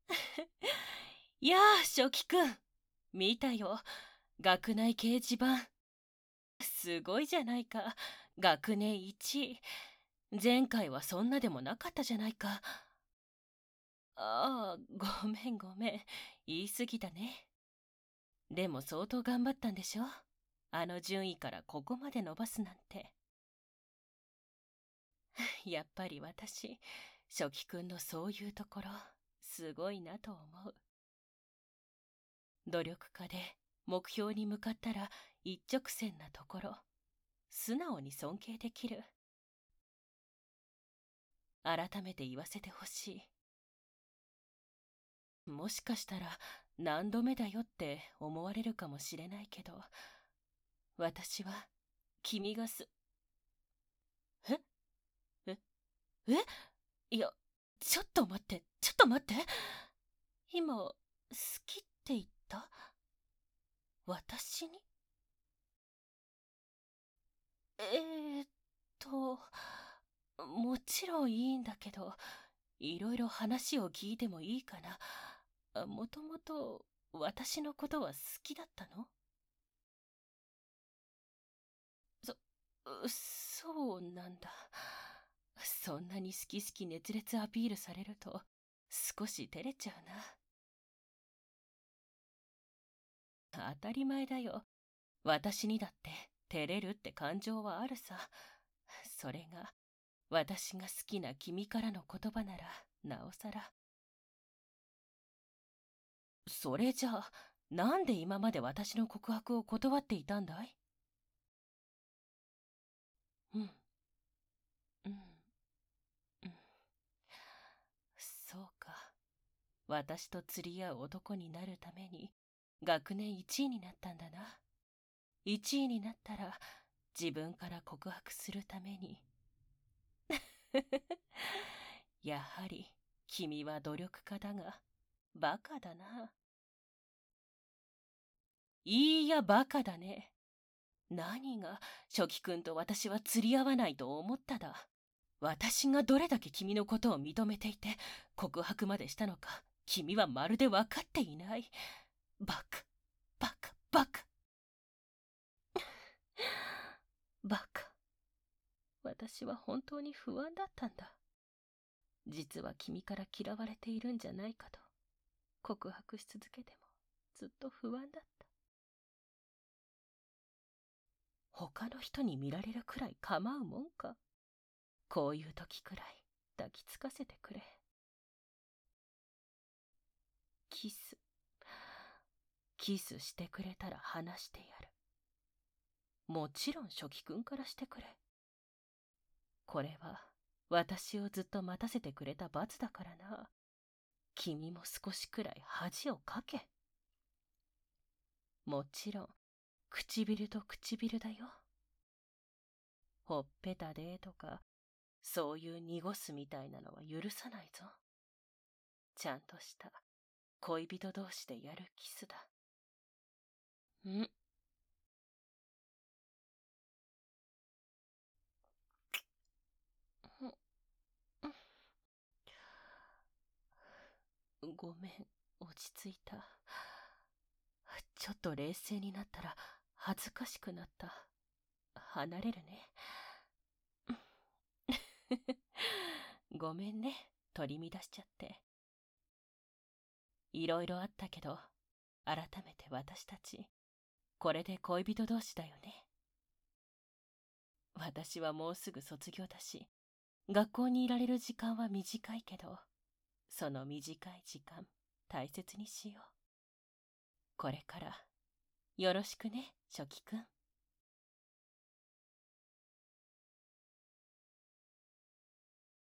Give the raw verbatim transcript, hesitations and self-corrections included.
やあ、初期くん。見たよ。学内掲示板。すごいじゃないか。学年いちい。前回はそんなでもなかったじゃないか。ああ、ごめんごめん。言い過ぎだね。でも相当頑張ったんでしょ？あの順位からここまで伸ばすなんて。やっぱり私、初期くんのそういうところ、すごいなと思う。努力家で目標に向かったら一直線なところ、素直に尊敬できる。改めて言わせてほしい。もしかしたら何度目だよって思われるかもしれないけど、私は君がすえええいや、ちょっと待って、ちょっと待って。今、好きって言った？私に？えーっと、もちろんいいんだけど、いろいろ話を聞いてもいいかな。もともと私のことは好きだったの？そ、そうなんだ。そんなに好き好き熱烈アピールされると少し照れちゃうな。当たり前だよ。私にだって照れるって感情はあるさ。それが私が好きな君からの言葉ならなおさら。それじゃあ、なんで今まで私の告白を断っていたんだい？うん、うん、うん。そうか。私と釣り合う男になるために、学年いちいになったんだな。いちいになったら、自分から告白するために。やはり、君は努力家だが、バカだな。いいや、バカだね。何が、初期君と私は釣り合わないと思っただ。私がどれだけ君のことを認めていて、告白までしたのか、君はまるで分かっていない。バカ、バカ、バカ。バカ。私は本当に不安だったんだ。実は君から嫌われているんじゃないかと、告白し続けてもずっと不安だった。他の人に見られるくらい構うもんか。こういう時くらい抱きつかせてくれ。キス。キスしてくれたら話してやる。もちろん初期君からしてくれ。これは私をずっと待たせてくれた罰だからな。君も少しくらい恥をかけ。もちろん唇と唇だよ。ほっぺたでとかそういう濁すみたいなのは許さないぞ。ちゃんとした恋人同士でやるキスだ。んごめん、落ち着いた。ちょっと冷静になったら恥ずかしくなった。離れるね。ごめんね、取り乱しちゃって。いろいろあったけど、改めて私たち、これで恋人同士だよね。私はもうすぐ卒業だし、学校にいられる時間は短いけど、その短い時間、大切にしよう。これから、よろしくね、初期くん。